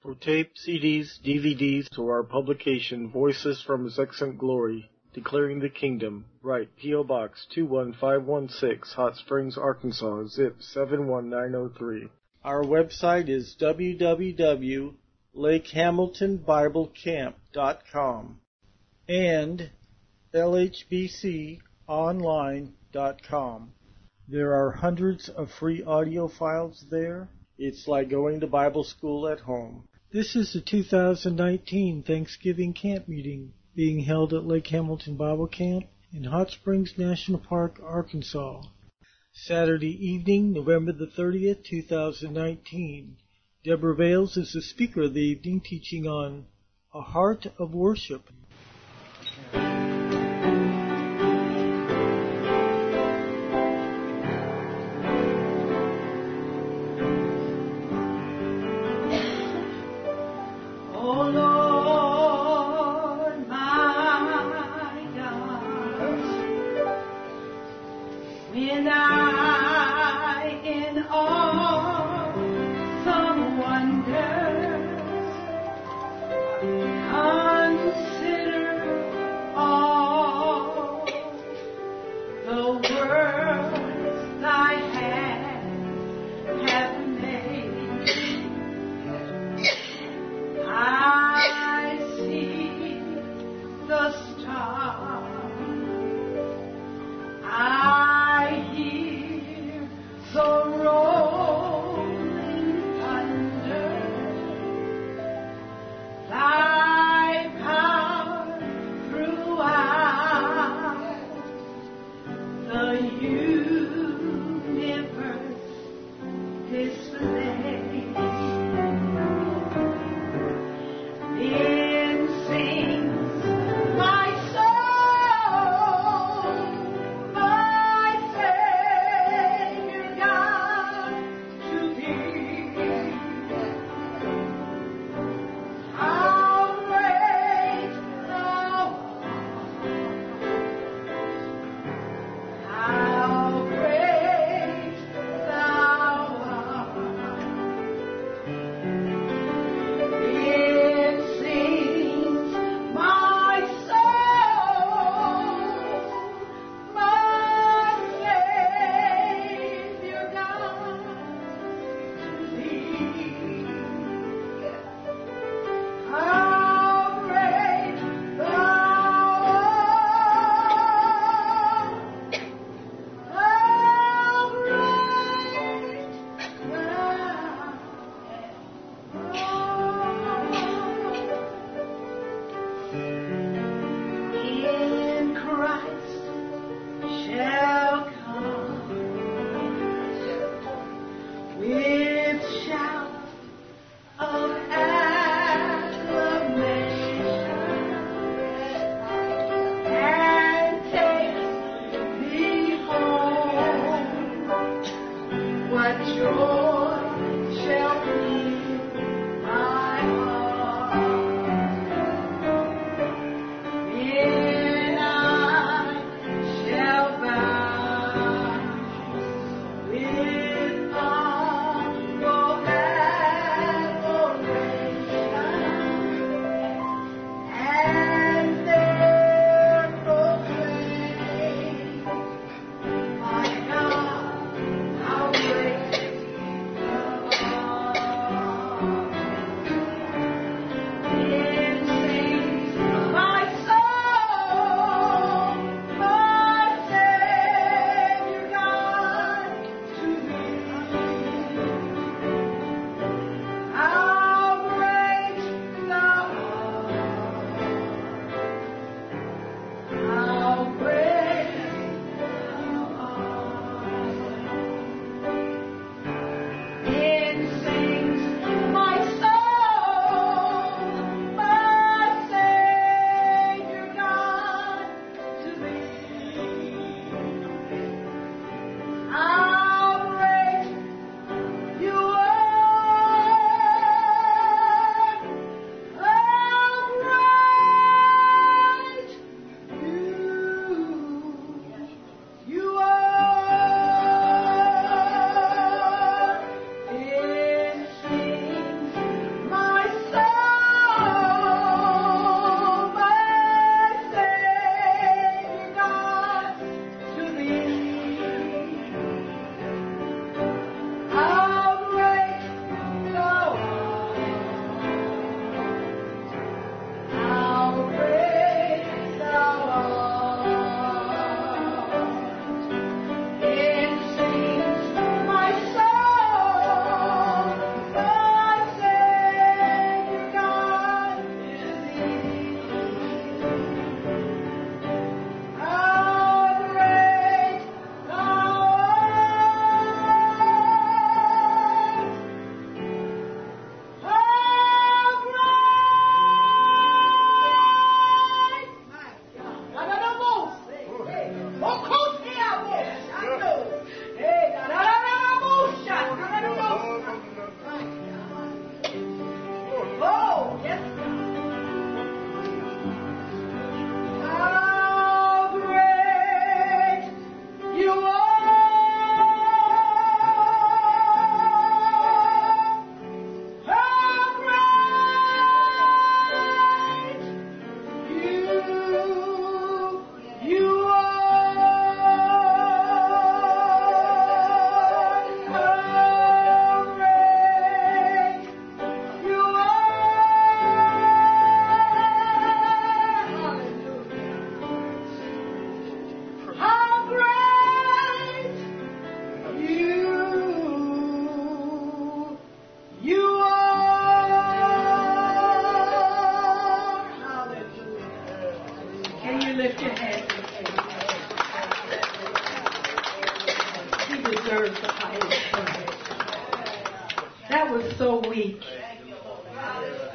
For tape, CDs, DVDs, to our publication, Voices from His Excellent Glory, Declaring the Kingdom, write P.O. Box 21516, Hot Springs, Arkansas, zip 71903. Our website is www.lakehamiltonbiblecamp.com and lhbconline.com. There are hundreds of free audio files there. It's like going to Bible school at home. This is the 2019 Thanksgiving Camp Meeting being held at Lake Hamilton Bible Camp in Hot Springs National Park, Arkansas. Saturday evening, November the 30th, 2019. Deborah Vales is the speaker of the evening, teaching on A Heart of Worship. I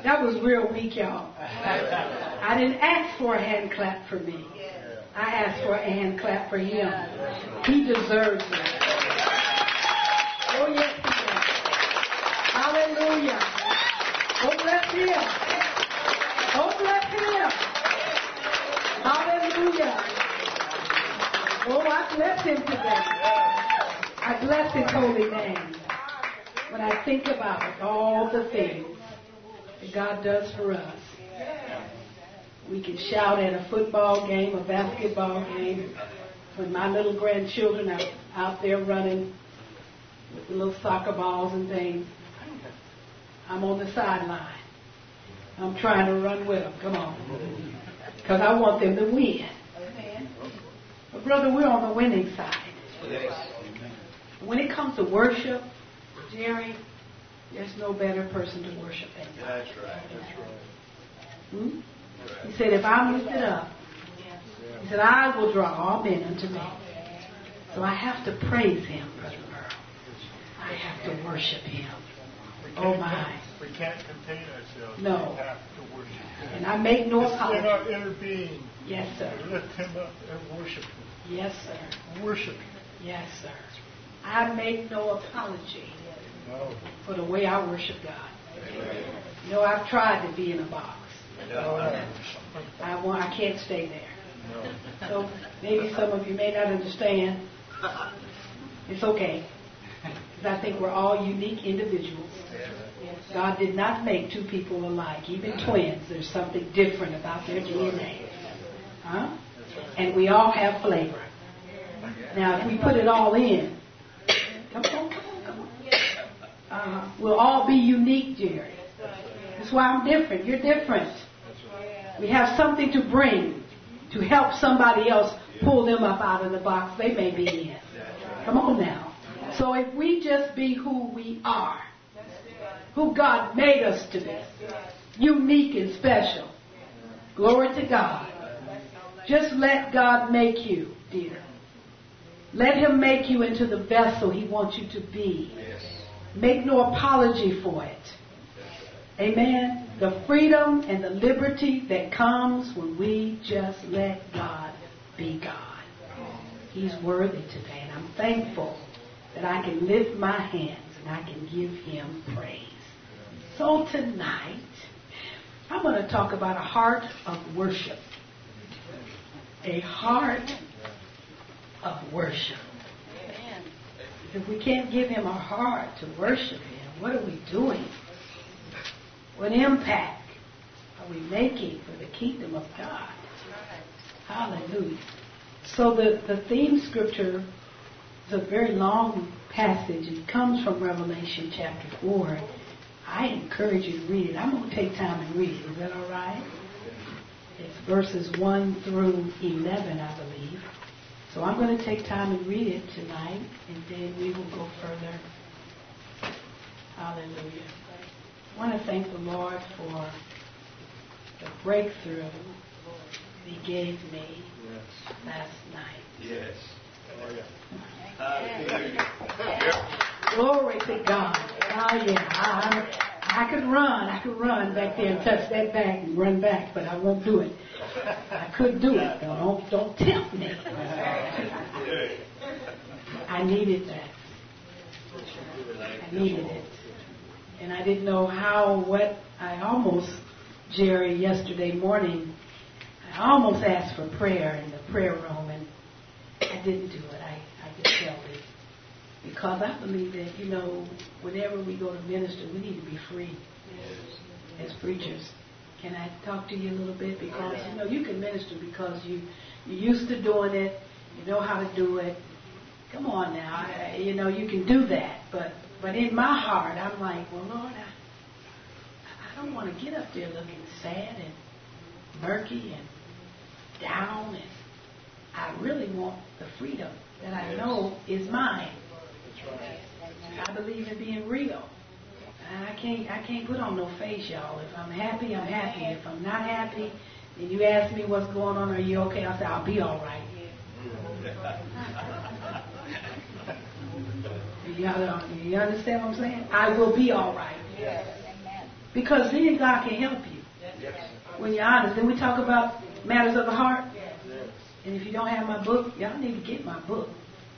That was real weak, y'all. I didn't ask for a hand clap for me. I asked for a hand clap for him. He deserves it. Oh, yes, he does. Hallelujah. Oh, bless him. Oh, bless him. Hallelujah. Oh, I bless him today. I bless his holy name. When I think about all the things that God does for us, we can shout at a football game, a basketball game. When my little grandchildren are out there running with the little soccer balls and things, I'm on the sideline. I'm trying to run with them. Come on. Because I want them to win. But brother, we're on the winning side. When it comes to worship, Jerry, there's no better person to worship than God. That's right. He said, if I'm lifted up, he said, I will draw all men unto me. So I have to praise him, Brother Merle. I have to worship him. Oh my. We can't contain ourselves. No. We have to worship him. And I make no It's apology. in our inner being. Yes, sir. Lift him up and worship him. Yes, sir. Worship him. Yes, sir. I make no apology for the way I worship God. You know, I've tried to be in a box. I can't stay there. So maybe some of you may not understand. It's okay. Because I think we're all unique individuals. God did not make two people alike. Even twins, there's something different about their DNA. Huh? And we all have flavor. Now, if we put it all in, come on. We'll all be unique, Jerry. That's why I'm different. You're different. We have something to bring to help somebody else pull them up out of the box they may be in. Come on now. So if we just be who we are, who God made us to be, unique and special, glory to God. Just let God make you, dear. Let him make you into the vessel he wants you to be. Make no apology for it. Amen. The freedom and the liberty that comes when we just let God be God. He's worthy today. And I'm thankful that I can lift my hands and I can give him praise. So tonight, I'm going to talk about a heart of worship. A heart of worship. If we can't give him our heart to worship him, what are we doing? What impact are we making for the kingdom of God? Hallelujah. So the theme scripture is a very long passage. It comes from Revelation chapter 4. I encourage you to read it. I'm going to take time and read it. Is that all right? It's verses 1 through 11, I believe. So I'm going to take time and read it tonight, and then we will go further. Hallelujah. I want to thank the Lord for the breakthrough he gave me last night. Yes. Glory to God. Oh, yeah. I could run back there and touch that bag and run back, but I won't do it. I could do it, though. Don't tempt me. I needed that. I needed it. And I didn't know I almost, Jerry, yesterday morning, I almost asked for prayer in the prayer room, and I didn't do it. I just felt it. Because I believe that, whenever we go to minister, we need to be free as preachers. Can I talk to you a little bit? Because, you can minister because you're used to doing it. You know how to do it. Come on now. You can do that. But in my heart, I'm like, well, Lord, I don't want to get up there looking sad and murky and down. And I really want the freedom that I know is mine. I believe in being real. And I can't put on no face, y'all. If I'm happy, I'm happy. If I'm not happy, and you ask me what's going on, are you okay? I'll say, I'll be all right. You understand what I'm saying? I will be all right. Because then God can help you. When you're honest. Then we talk about matters of the heart. And if you don't have my book, y'all need to get my book.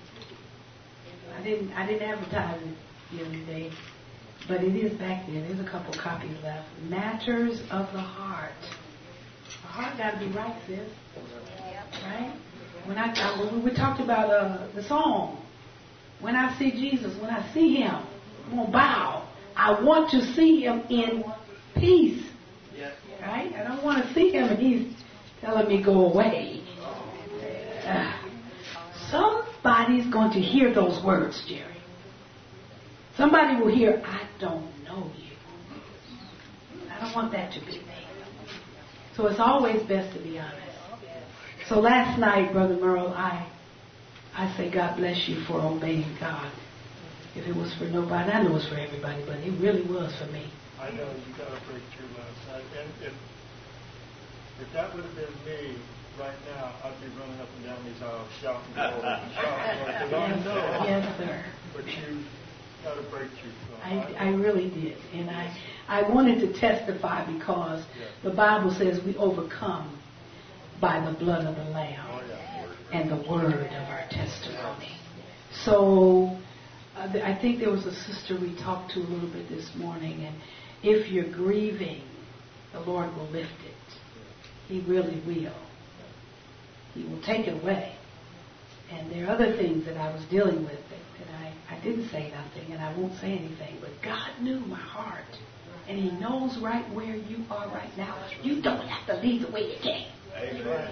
I didn't advertise it the other day, but it is back there. There's a couple copies left. Matters of the heart. The heart got to be right, sis. Right? When we talked about the song, when I see Jesus, when I see Him, I'm going to bow. I want to see Him in peace. Right? I don't want to see Him and He's telling me go away. Somebody's going to hear those words, Jerry. Somebody will hear, I don't know you. I don't want that to be me. So it's always best to be honest. So last night, Brother Merle, I say God bless you for obeying God. If it was for nobody, I know it was for everybody, but it really was for me. I know you got a breakthrough last night. And if that would have been me right now, I'd be running up and down these aisles shouting glory and shouting glory. Because I know. Yes, sir. But you got a breakthrough. I really did. And I wanted to testify because the Bible says we overcome by the blood of the Lamb and the word of our testimony. So I think there was a sister we talked to a little bit this morning, and if you're grieving, the Lord will lift it. He really will. He will take it away. And there are other things that I was dealing with that I didn't say nothing, and I won't say anything, but God knew my heart. And He knows right where you are right now. You don't have to leave the way you came. Amen.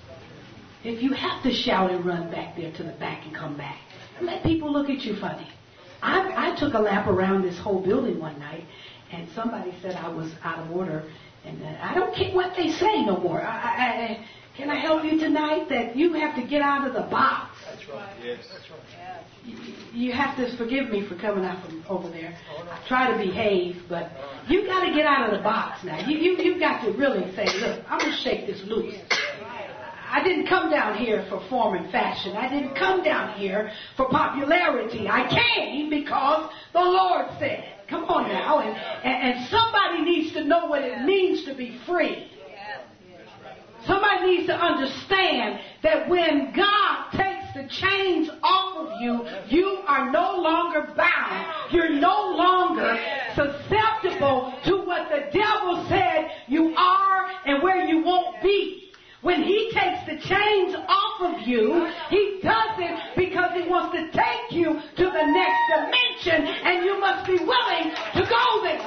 If you have to shout and run back there to the back and come back, and let people look at you funny. I took a lap around this whole building one night, and somebody said I was out of order, and I don't care what they say no more. Can I help you tonight that you have to get out of the box? That's right. Yes. That's right. You have to forgive me for coming out from over there. I try to behave, but you got to get out of the box now. You've got to really say, look, I'm going to shake this loose. I didn't come down here for form and fashion. I didn't come down here for popularity. I came because the Lord said. Come on now. And somebody needs to know what it means to be free. Somebody needs to understand that when God takes the chains off of you, you are no longer bound. You're no longer susceptible to what the devil said you are and where you won't be. When He takes the chains off of you, He does it because He wants to take you to the next dimension, and you must be willing to go there.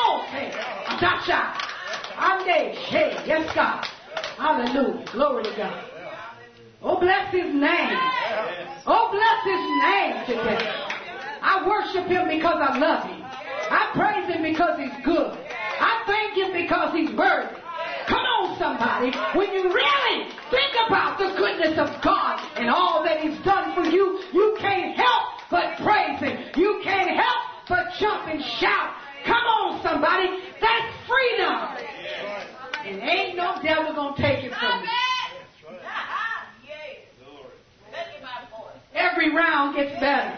Yes, God. Hallelujah. Glory to God. Oh, bless His name. Oh, bless His name today. I worship Him because I love Him. I praise Him because He's good. I thank Him because He's worthy. Come on, somebody. When you really think about the goodness of God and all that He's done for you, you can't help but praise Him. You can't help but jump and shout. Come on, somebody. That's freedom. And ain't no devil going to take it from you. Every round gets better.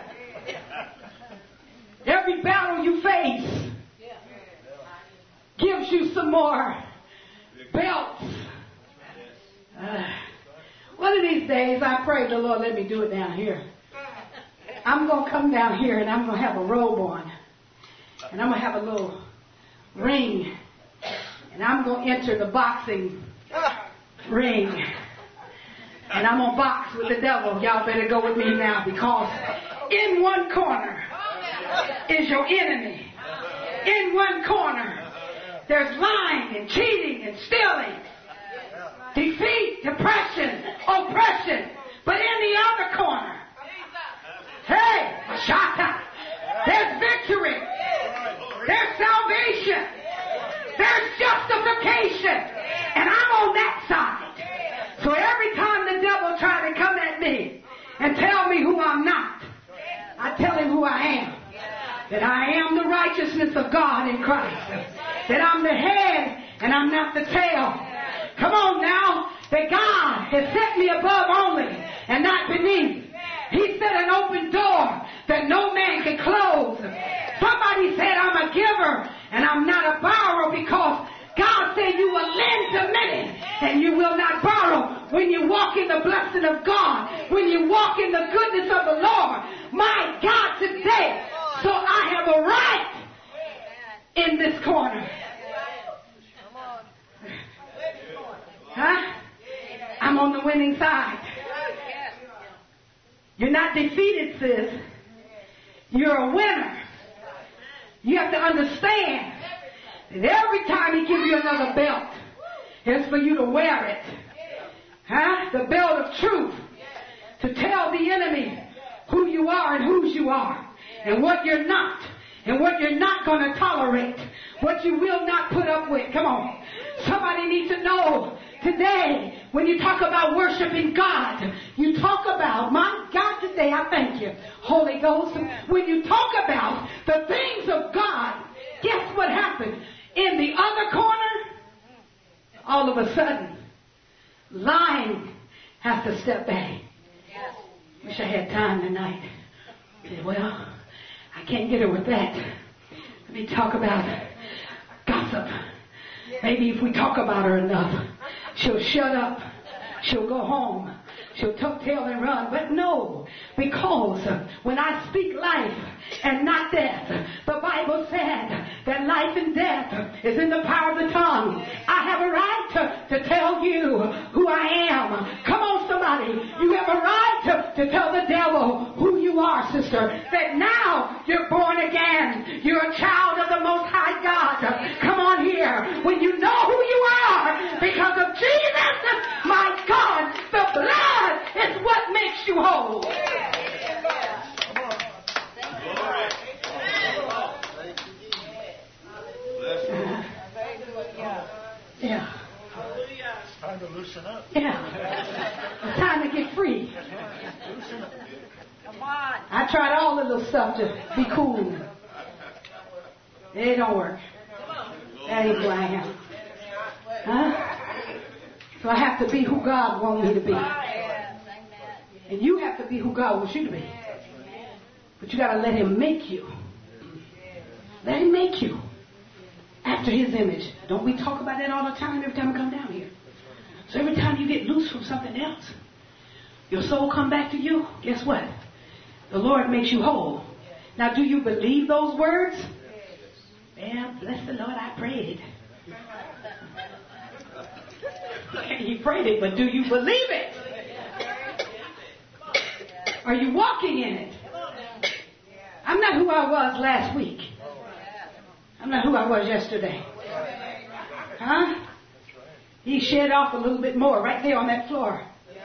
Every battle you face gives you some more belts. One of these days, I pray the Lord let me do it down here. I'm going to come down here and I'm going to have a robe on. And I'm going to have a little ring. And I'm going to enter the boxing ring. And I'm going to box with the devil. Y'all better go with me now, because in one corner is your enemy. In one corner, there's lying and cheating and stealing, defeat, depression, oppression. But in the other corner, hey, Shaka, there's victory. There's salvation. There's justification. And I'm on that side. So every time the devil tries to come at me and tell me who I'm not, I tell him who I am. That I am the righteousness of God in Christ. That I'm the head and I'm not the tail. Come on now. That God has set me above only and not beneath. He set an open door that no man can close. Somebody said I'm a giver And I'm not a borrower because God said you will lend to many and you will not borrow when you walk in the blessing of God, when you walk in the goodness of the Lord. My God, today, so I have a right in this corner. Huh? I'm on the winning side. You're not defeated, sis. You're a winner. You have to understand that every time he gives you another belt, it's for you to wear it. Huh? The belt of truth. To tell the enemy who you are and whose you are. And what you're not. And what you're not going to tolerate. What you will not put up with. Come on. Somebody needs to know today, when you talk about worshiping God, you talk about, my God, today I thank you, Holy Ghost. When you talk about the things of God, guess what happened? In the other corner, all of a sudden, lying has to step back. Wish I had time tonight. Say, well, I can't get her with that. Let me talk about gossip. Maybe if we talk about her enough, she'll shut up. She'll go home. She'll tuck tail and run. But no, because when I speak life and not death, the Bible said that life and death is in the power of the tongue. I have a right to tell you who I am. Come on, somebody. You have a right to tell the devil who you are, sister. That now you're born again. You're a child of the Most High God. Come on here. When you know who you are, because of Jesus, my God, the blood is what makes you whole. Yeah. It's time to loosen up. Yeah. It's time to get free. Come on. I tried all the little stuff to be cool. It don't work. That ain't who I am. Huh? So I have to be who God wants me to be. And you have to be who God wants you to be. But you got to let him make you. Let him make you after his image. Don't we talk about that all the time every time we come down here? So every time you get loose from something else, your soul come back to you, guess what? The Lord makes you whole. Now, do you believe those words? Well, bless the Lord, I prayed. You prayed it, but do you believe it? Are you walking in it? I'm not who I was last week. I'm not who I was yesterday. Huh? He shed off a little bit more right there on that floor.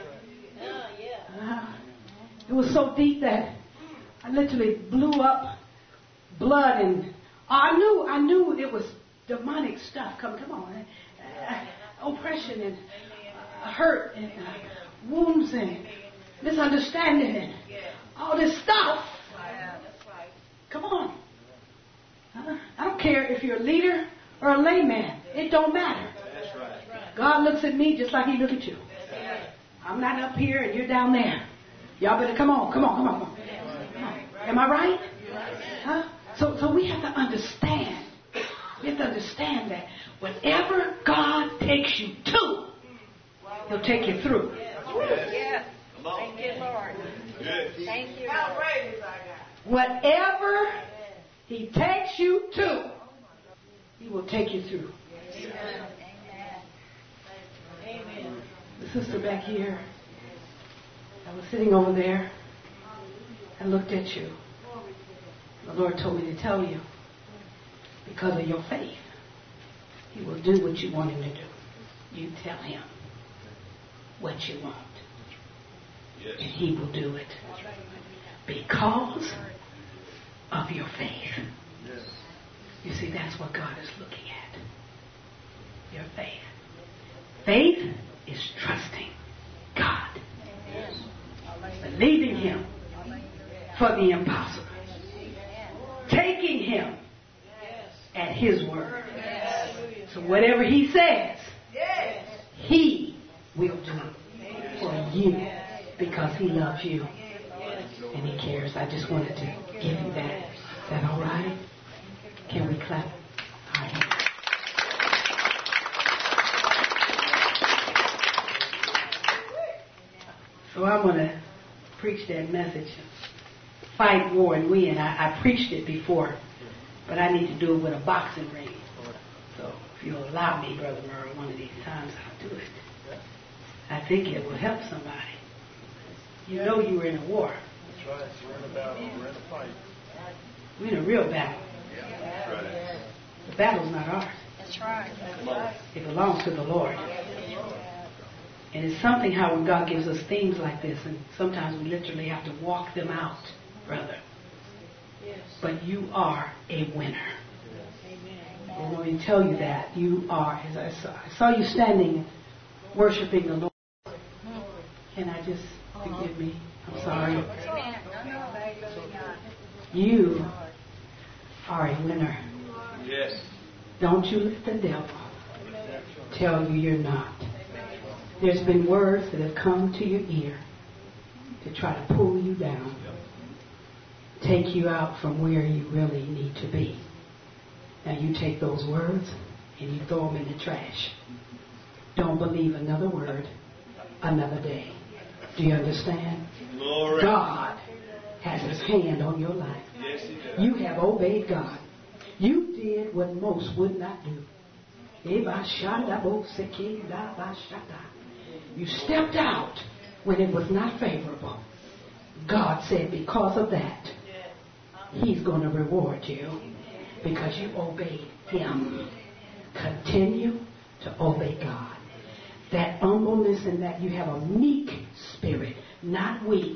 It was so deep that I literally blew up blood, and I knew it was demonic stuff. Come on. Oppression and hurt and wounds and misunderstanding and all this stuff. Come on. I don't care if you're a leader or a layman. It don't matter. God looks at me just like he look at you. I'm not up here and you're down there. Y'all better come on. Am I right? Huh? So we have to understand. We have to understand that whatever God takes you to, he'll take you through. Yes. Thank you, Lord. Thank you, Lord. Whatever he takes you to, he will take you through. Amen. The sister back here, I was sitting over there. I looked at you. The Lord told me to tell you, because of your faith, he will do what you want him to do. You tell him what you want. Yes. And he will do it. Because of your faith. Yes. You see, that's what God is looking at. Your faith. Faith is trusting God. Yes. Believing him for the impossible. Taking him at his word. So whatever he says, he will do for you because he loves you and he cares. I just wanted to give you that. Is that all right? Can we clap? So I'm going to preach that message. Fight, war, and win. I preached it before, but I need to do it with a boxing ring. So if you'll allow me, Brother Murray, one of these times I'll do it. I think it will help somebody. You know you were in a war. That's right. We're in a battle. We're in a fight. We're in a real battle. That's right. The battle's not ours. That's right. It belongs to the Lord. And it's something how when God gives us things like this, and sometimes we literally have to walk them out, brother. But you are a winner. And when we tell you that, you are, as I saw you standing worshiping the Lord. Can I just forgive me? I'm sorry. You are a winner. Yes. Don't you let the devil tell you you're not. There's been words that have come to your ear to try to pull you down, take you out from where you really need to be. Now you take those words and you throw them in the trash. Don't believe another word, another day. Do you understand? Glory. God has His hand on your life. Yes, He does. You have obeyed God. You did what most would not do. You stepped out when it was not favorable. God said because of that, He's going to reward you because you obeyed Him. Continue to obey God. That humbleness and that you have a meek spirit, not weak.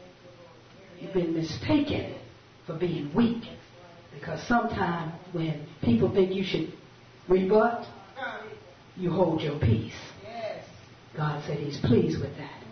You've been mistaken for being weak. Because sometimes when people think you should rebut, you hold your peace. God said He's pleased with that.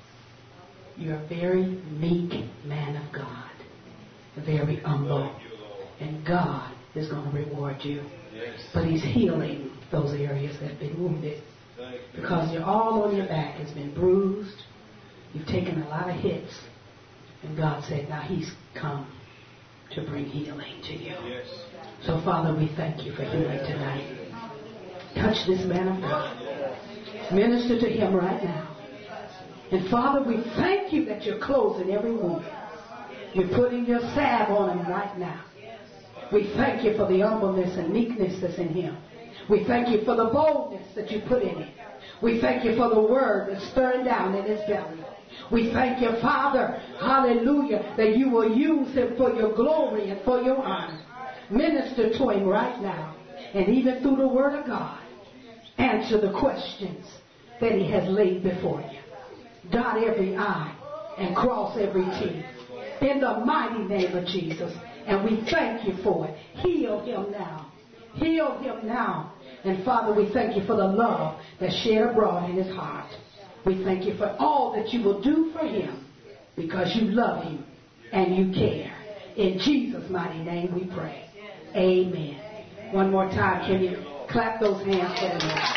You're a very meek man of God. Very humble. And God is going to reward you. But He's healing those areas that have been wounded. Because you're all on your back. It's been bruised. You've taken a lot of hits. And God said, now He's come to bring healing to you. Yes. So, Father, we thank you for healing tonight. Touch this man of God. Minister to him right now. And, Father, we thank you that you're closing every wound. You're putting your salve on him right now. We thank you for the humbleness and meekness that's in him. We thank you for the boldness that you put in him. We thank you for the word that's stirring down in his belly. We thank you, Father, hallelujah, that you will use him for your glory and for your honor. Minister to him right now. And even through the word of God, answer the questions that he has laid before you. Dot every I and cross every T. In the mighty name of Jesus. And we thank you for it. Heal him now. Heal him now. And Father, we thank you for the love that's shed abroad in his heart. We thank you for all that you will do for him because you love him and you care. In Jesus' mighty name we pray. Amen. One more time, can you clap those hands for the Lord?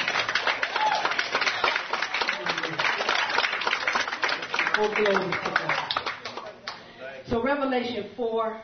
Oh, glory to God. So Revelation 4,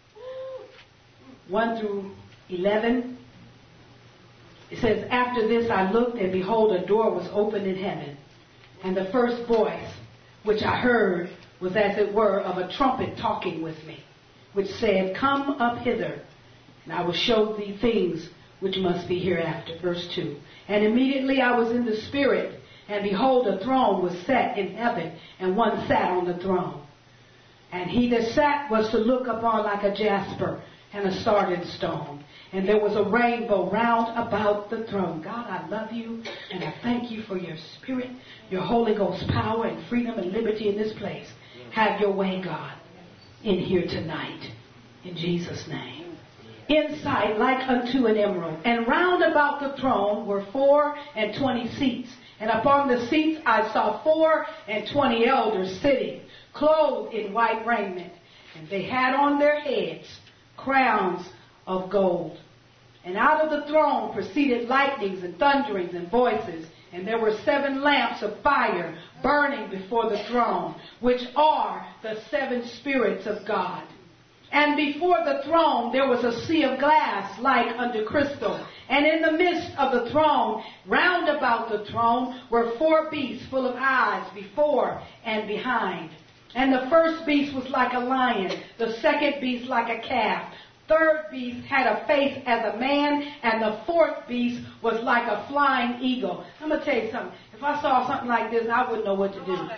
1 through 11. It says, after this I looked, and behold, a door was opened in heaven. And the first voice which I heard was as it were of a trumpet talking with me, which said, come up hither, and I will show thee things which must be hereafter. Verse 2. And immediately I was in the Spirit, and behold, a throne was set in heaven, and one sat on the throne. And he that sat was to look upon like a jasper and a sardine stone. And there was a rainbow round about the throne. God, I love you, and I thank you for your Spirit, your Holy Ghost power and freedom and liberty in this place. Have your way, God, in here tonight. In Jesus' name. Inside like unto an emerald. And round about the throne were 24 seats. And upon the seats I saw 24 elders sitting, clothed in white raiment. And they had on their heads crowns of gold. And out of the throne proceeded lightnings and thunderings and voices. And there were 7 lamps of fire burning before the throne, which are the 7 spirits of God. And before the throne there was a sea of glass like unto crystal. And in the midst of the throne, round about the throne, were 4 beasts full of eyes before and behind. And the first beast was like a lion, the second beast like a calf. Third beast had a face as a man, and the fourth beast was like a flying eagle. I'm going to tell you something. If I saw something like this, I wouldn't know what to do.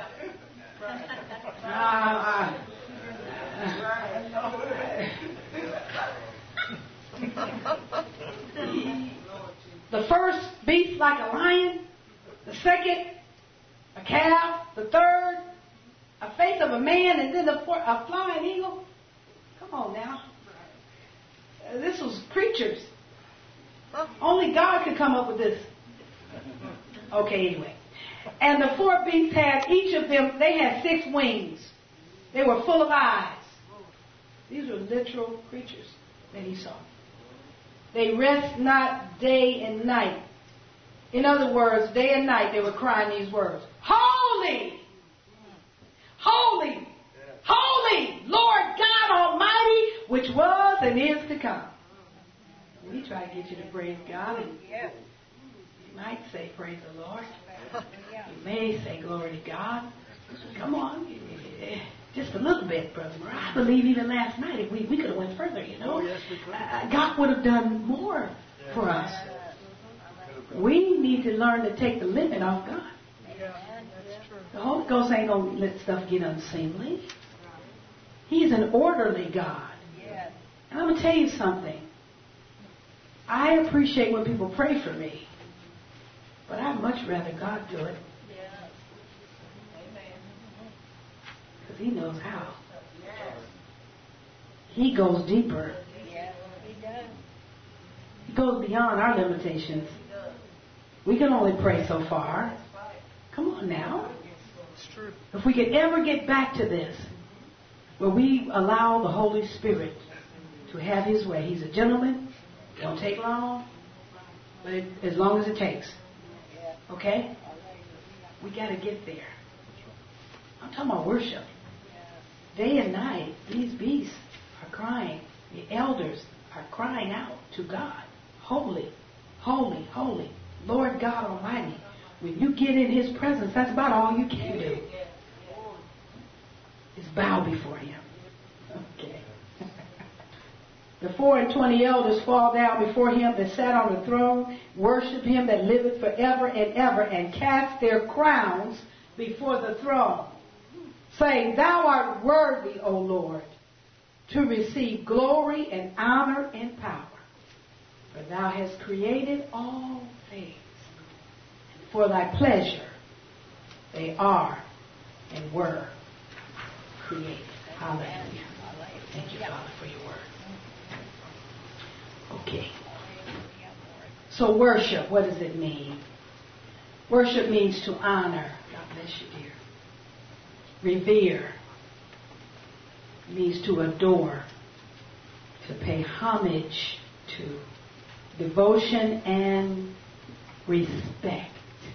The first beast like a lion, the second a calf, the third a face of a man, and then the fourth a flying eagle. Come on now. This was creatures. Only God could come up with this. Okay, anyway. And the 4 beasts had, each of them, they had 6 wings. They were full of eyes. These were literal creatures that he saw. They rest not day and night. In other words, day and night they were crying these words. Holy! Holy! Holy! Lord God Almighty, which was and is to come. We try to get you to praise God. And you might say praise the Lord. You may say glory to God. Come on. Just a little bit, Brother Murray. I believe even last night if we could have went further, you know. God would have done more for us. We need to learn to take the limit off God. The Holy Ghost ain't going to let stuff get unseemly. He's an orderly God. And I'm going to tell you something. I appreciate when people pray for me. But I'd much rather God do it. Because he knows how. He goes deeper. He goes beyond our limitations. We can only pray so far. Come on now. If we could ever get back to this, where we allow the Holy Spirit to have his way. He's a gentleman. It don't take long, but as long as it takes. Okay? We got to get there. I'm talking about worship. Day and night, these beasts are crying. The elders are crying out to God. Holy, holy, holy, Lord God Almighty. When you get in his presence, that's about all you can do. Is bow before him. Okay. The 24 elders fall down before him that sat on the throne, worship him that liveth forever and ever, and cast their crowns before the throne, saying, Thou art worthy, O Lord, to receive glory and honor and power. For thou hast created all things. And for thy pleasure they are and were created. Hallelujah. Thank you, Father, for your word. Okay. So worship, what does it mean? Worship means to honor. God bless you, dear. Revere means to adore, to pay homage to, devotion and respect.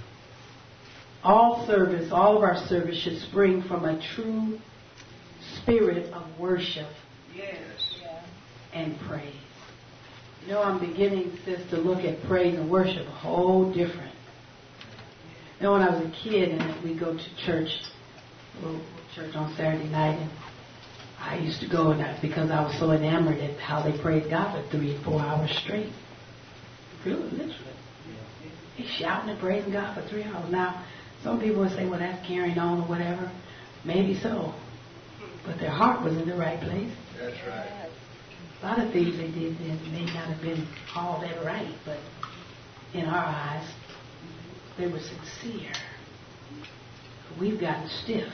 All service, all of our service should spring from a true spirit of worship and praise. You know, I'm beginning, sis, to look at praise and worship a whole different. You know, when I was a kid and we go to church, little church on Saturday night, and I used to go because I was so enamored at how they praised God for 3 and 4 hours straight. Really, literally. They shouting and praising God for 3 hours. Now, some people would say, well, that's carrying on or whatever. Maybe so. But their heart was in the right place. That's right. A lot of things they did then may not have been all that right, but in our eyes, they were sincere. We've gotten stiff,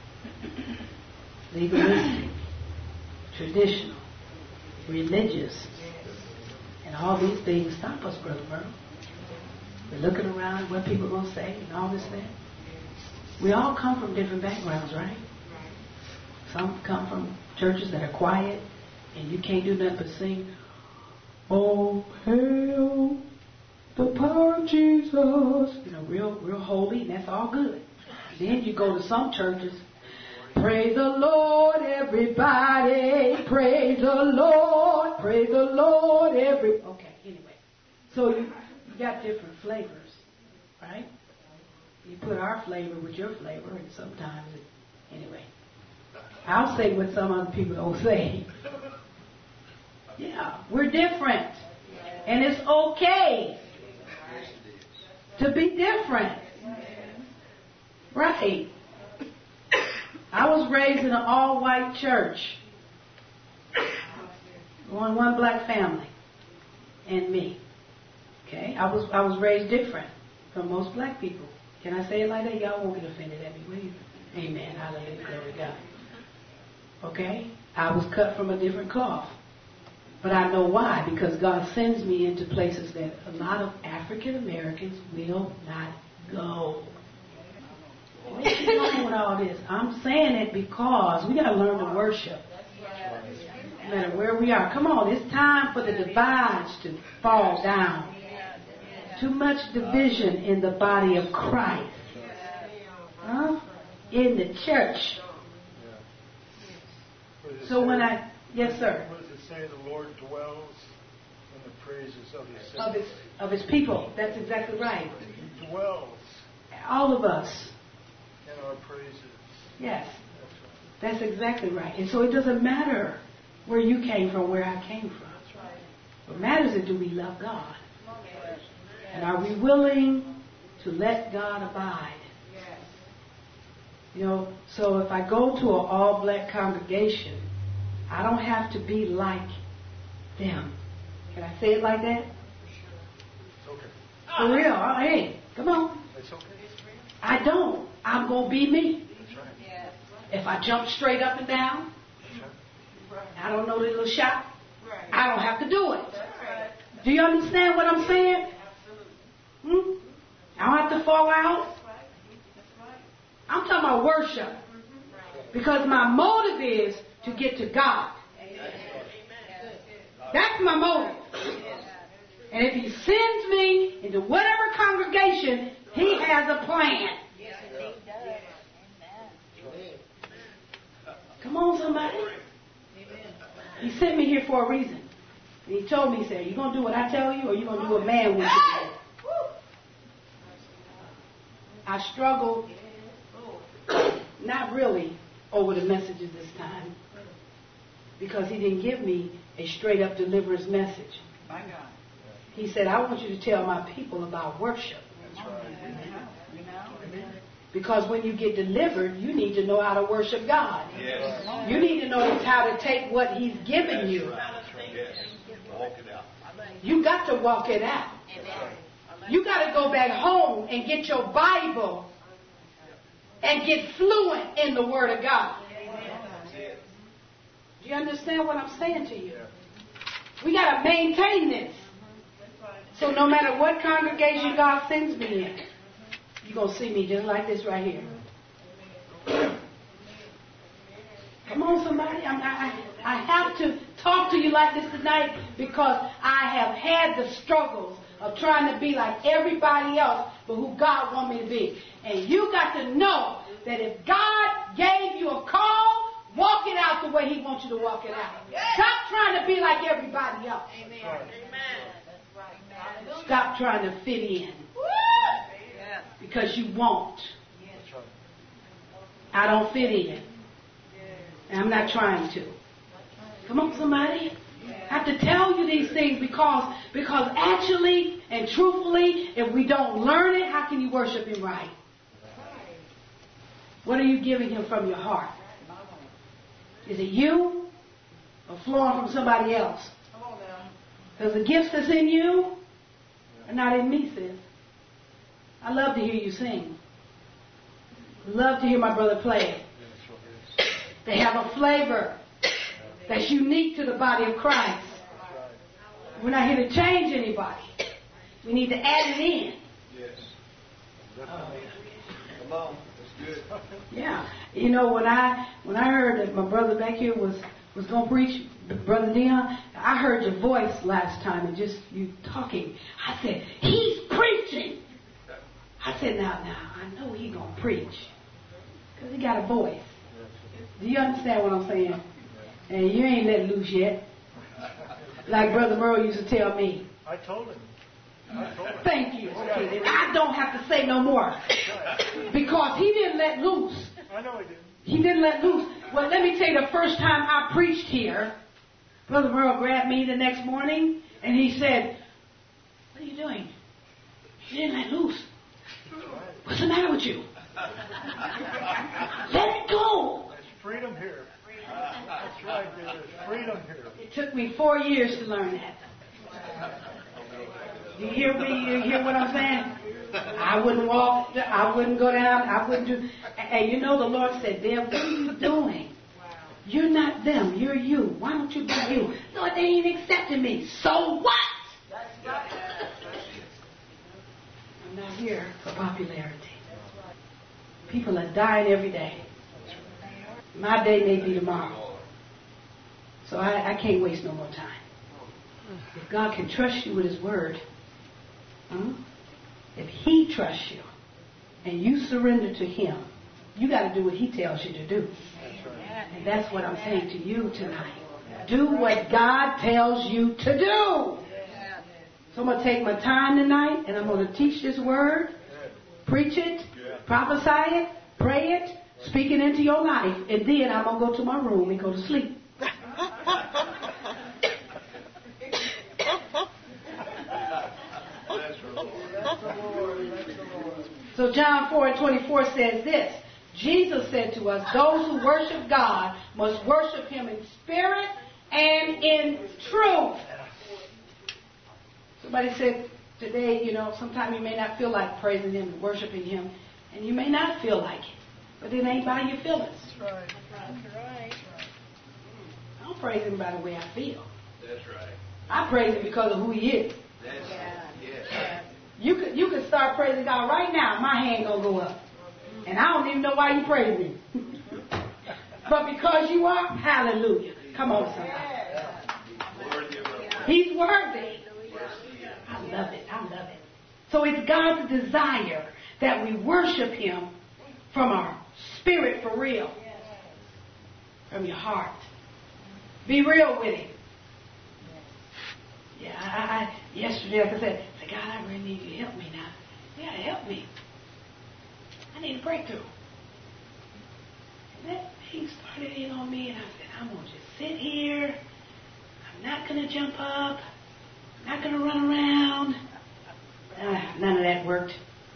legalistic, traditional, religious, and all these things stop us, Brother Merle. We're looking around what people are going to say and all this thing. We all come from different backgrounds, right? Some come from churches that are quiet, and you can't do nothing but sing, oh, hail the power of Jesus. You know, real holy, and that's all good. Then you go to some churches, Praise the Lord, everybody. Praise the Lord. Praise the Lord, Okay, anyway. So you got different flavors, right? You put our flavor with your flavor, and sometimes anyway. I'll say what some other people don't say. Yeah, we're different. And it's okay to be different. Right. I was raised in an all-white church. One black family. And me. Okay? I was raised different from most black people. Can I say it like that? Y'all won't get offended at me, will you? Amen. Hallelujah. Glory to God. Okay? I was cut from a different cloth. But I know why. Because God sends me into places that a lot of African Americans will not go. What's going on with all this? I'm saying it because we got to learn to worship. No matter where we are. Come on, it's time for the divides to fall down. Too much division in the body of Christ. Huh? In the church. So when yes, sir. What does it say? The Lord dwells in the praises of his saints. Of his people. That's exactly right. He dwells. All of us. In our praises. Yes. That's exactly right. And so it doesn't matter where you came from, where I came from. What matters is, do we love God? And are we willing to let God abide? You know, so if I go to an all-black congregation, I don't have to be like them. Can I say it like that? It's okay. For real. Hey, come on. It's okay. I don't. I'm going to be me. That's right. If I jump straight up and down, I don't know the little shot. I don't have to do it. Do you understand what I'm saying? I don't have to fall out. I'm talking about worship. Because my motive is to get to God. That's my motive. And if he sends me into whatever congregation, he has a plan. Come on, somebody. He sent me here for a reason. And he told me, he said, you going to do what I tell you, or you going to do what man wants you to do? I struggled, not really, over the messages this time. Because he didn't give me a straight-up deliverance message. My God. He said, I want you to tell my people about worship. That's right. Because when you get delivered, you need to know how to worship God. Yes. You need to know how to take what he's given you. Yes. Walk it out. You got to walk it out. You got to go back home and get your Bible and get fluent in the Word of God. Do you understand what I'm saying to you? We got to maintain this. So no matter what congregation God sends me in, you're going to see me just like this right here. Come on, somebody. I have to talk to you like this tonight because I have had the struggles of trying to be like everybody else, but who God wants me to be. And you got to know that if God gave you a call, walk it out the way he wants you to walk it out. Stop trying to be like everybody else. Amen. Stop trying to fit in. Because you won't. I don't fit in. And I'm not trying to. Come on, somebody. I have to tell you these things because actually and truthfully, if we don't learn it, how can you worship him right? What are you giving him from your heart? Is it you or flowing from somebody else? Because the gifts that's in you are not in me, sis. I love to hear you sing. Love to hear my brother play. They have a flavor that's unique to the body of Christ. We're not here to change anybody. We need to add it in. Yes. Come on. That's good. Yeah. You know, when I heard that my brother back here was going to preach, Brother Dion, I heard your voice last time and just you talking. I said, he's preaching. I said, now, I know he's going to preach. Because he got a voice. Do you understand what I'm saying? And you ain't let loose yet. Like Brother Merle used to tell me. I told him. Thank you. Okay, then I don't have to say no more. Because he didn't let loose. I know he didn't. He didn't let loose. Well, let me tell you, the first time I preached here, Brother Merle grabbed me the next morning and he said, "What are you doing? You didn't let loose. What's the matter with you? Let it go." There's freedom here. That's right. There's freedom here. It took me 4 years to learn that. You hear me? You hear what I'm saying? I wouldn't walk. I wouldn't go down. I wouldn't do. And you know the Lord said, "Deb, what are you doing? You're not them. You're you. Why don't you be you?" Lord, they ain't accepting me. So what? I'm not here for popularity. People are dying every day. My day may be tomorrow. So I can't waste no more time. If God can trust you with His word, if He trusts you and you surrender to Him, you got to do what He tells you to do. And that's what I'm saying to you tonight. Do what God tells you to do. So I'm going to take my time tonight and I'm going to teach this word, preach it, prophesy it, pray it, speak it into your life, and then I'm going to go to my room and go to sleep. So John 4:24 says this. Jesus said to us, "Those who worship God must worship Him in spirit and in truth." Somebody said today, sometimes you may not feel like praising Him and worshiping Him, and you may not feel like it, but it ain't by your feelings. That's right. That's right. I don't praise Him by the way I feel. That's right. I praise Him because of who He is. That's Yeah. You could start praising God right now. My hand gonna go up, and I don't even know why you praise me. But because you are, hallelujah. Come on, somebody. He's worthy. I love it. I love it. So it's God's desire that we worship Him from our spirit for real, from your heart. Be real with Him. Yeah, I yesterday, like I said, God, I really need you to help me now. Yeah, help me. I need a breakthrough. And that thing started in on me, and I said, I'm going to just sit here. I'm not going to jump up. I'm not going to run around. None of that worked.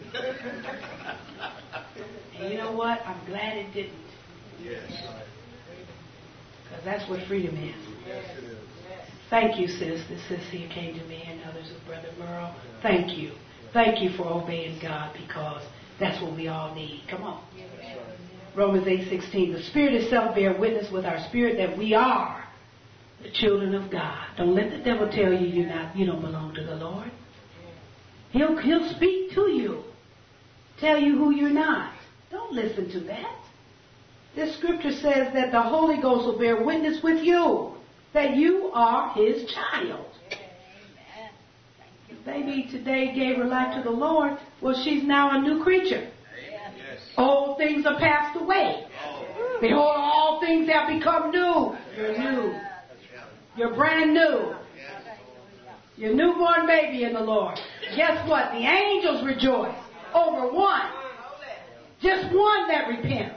And you know what? I'm glad it didn't. Yes. Because that's what freedom is. Yes, it is. Thank you, sis. This sis here came to me and others with Brother Merle. Thank you. Thank you for obeying God, because that's what we all need. Come on. Romans 8:16. The Spirit itself bear witness with our spirit that we are the children of God. Don't let the devil tell you you don't belong to the Lord. He'll speak to you, tell you who you're not. Don't listen to that. This scripture says that the Holy Ghost will bear witness with you that you are His child. If baby today gave her life to the Lord, well, she's now a new creature. Yes. Old things are passed away. Behold, all things have become new. You're new. You're brand new. You're a newborn baby in the Lord. Guess what? The angels rejoice over one. Just one that repents.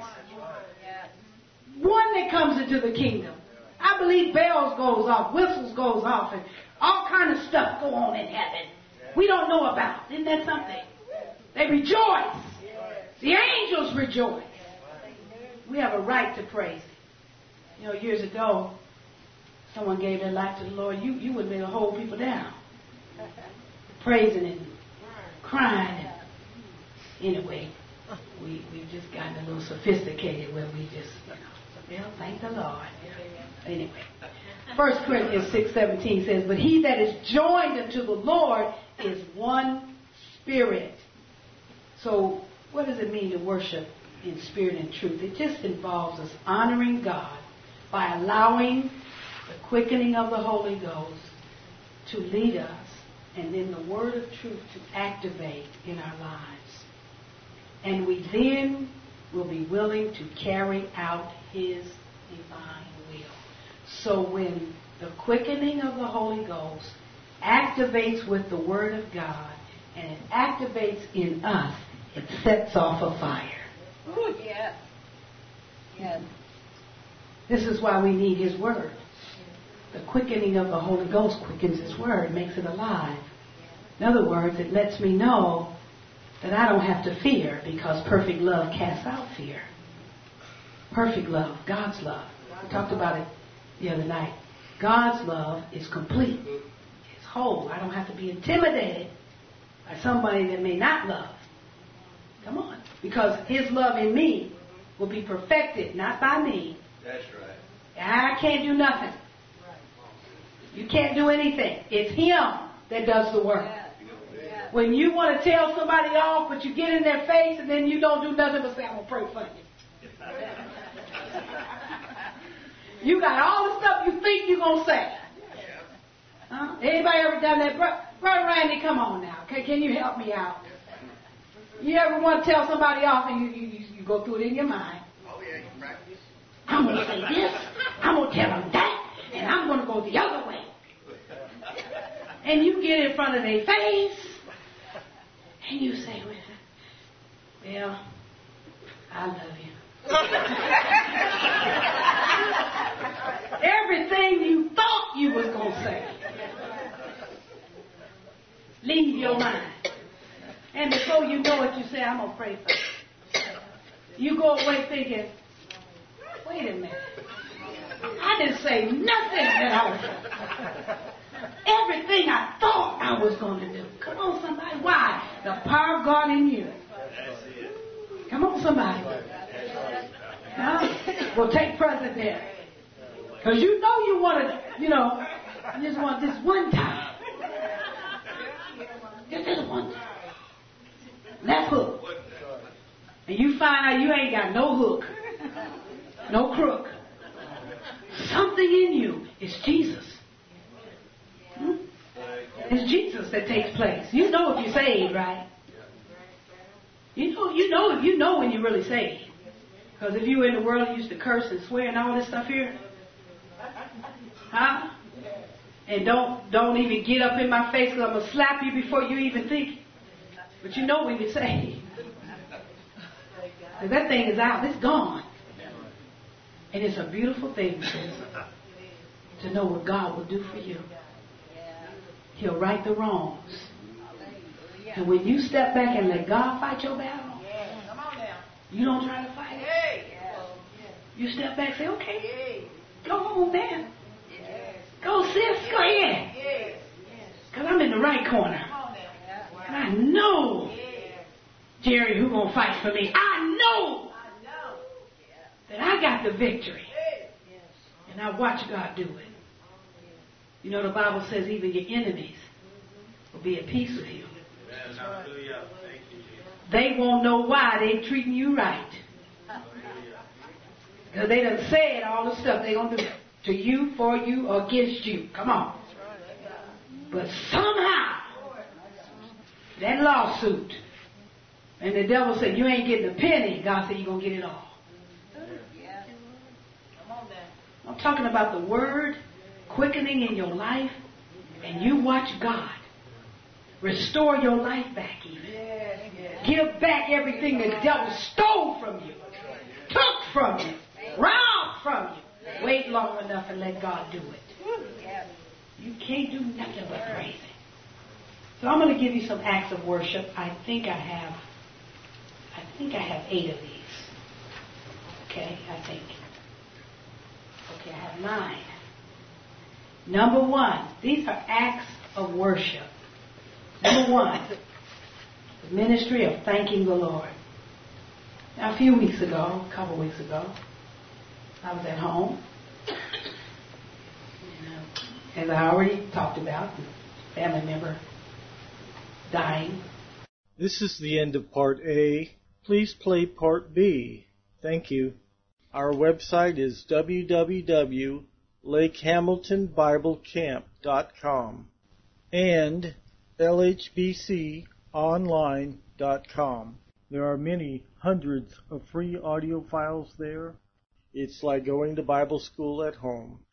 One that comes into the kingdom. I believe bells goes off, whistles goes off, and all kind of stuff go on in heaven. We don't know about. Isn't that something? They rejoice. The angels rejoice. We have a right to praise Him. Years ago, someone gave their life to the Lord. You wouldn't be able to hold people down. Praising and crying. Anyway, we've just gotten a little sophisticated where we just, thank the Lord. Anyway, 1 Corinthians 6:17 says, "But he that is joined unto the Lord is one spirit." So what does it mean to worship in spirit and truth? It just involves us honoring God by allowing the quickening of the Holy Ghost to lead us, and then the word of truth to activate in our lives. And we then will be willing to carry out His divine will. So when the quickening of the Holy Ghost activates with the Word of God, and it activates in us, it sets off a fire. Ooh, yes. Yes. This is why we need His Word. The quickening of the Holy Ghost quickens His Word, makes it alive. In other words, it lets me know that I don't have to fear, because perfect love casts out fear. Perfect love, God's love. We talked about it the other night. God's love is complete. It's whole. I don't have to be intimidated by somebody that may not love. Come on. Because His love in me will be perfected, not by me. That's right. I can't do nothing. You can't do anything. It's Him that does the work. When you want to tell somebody off, but you get in their face and then you don't do nothing but say, I'm going to pray for you. You got all the stuff you think you're going to say. Huh? Anybody ever done that? Brother Randy, come on now. Can you help me out? You ever want to tell somebody off and you go through it in your mind? Oh, yeah, you practice. I'm going to say this, I'm going to tell them that, and I'm going to go the other way. And you get in front of their face, and you say, well, I love you. Everything you thought you was going to say. Leave your mind. And before you know it, you say, I'm going to pray for you. You go away thinking, wait a minute. I didn't say nothing that I was. Everything I thought I was going to do. Come on, somebody. Why? The power of God in you. Come on, somebody. Huh? Well, take present there. Because you know you want to, you just want this one time. Just this one time. Left hook. And you find out you ain't got no hook. No crook. Something in you is Jesus. It's Jesus that takes place. You know if you're saved, right? You know when you're really saved. Because if you were in the world and used to curse and swear and all this stuff here, huh? And don't even get up in my face because I'm going to slap you before you even think. But you know when you're saved. Because that thing is out. It's gone. And it's a beautiful thing, to know what God will do for you. He'll right the wrongs. And when you step back and let God fight your battle, you don't try to fight it. You step back and say, okay, go on then. Go, sis, go ahead. Because I'm in the right corner. And I know, Jerry, who's going to fight for me. I know that I got the victory. And I watch God do it. You know, the Bible says even your enemies will be at peace with you. They won't know why they treating you right. Because they done said all the stuff they going to do to you, for you, or against you. Come on. But somehow, that lawsuit, and the devil said, you ain't getting a penny. God said, you're going to get it all. I'm talking about the word quickening in your life, and you watch God restore your life back even. Give back everything the devil stole from you, took from you, robbed from you. Wait long enough and let God do it. You can't do nothing but praise Him. So I'm going to give you some acts of worship. I think I have 8 of these. Okay, I have 9. Number 1, these are acts of worship. Number 1, the ministry of thanking the Lord. Now, a couple weeks ago, I was at home. As I already talked about, a family member dying. This is the end of Part A. Please play Part B. Thank you. Our website is www.lakehamiltonbiblecamp.com and lhbconline.com. There are many hundreds of free audio files there. It's like going to Bible school at home.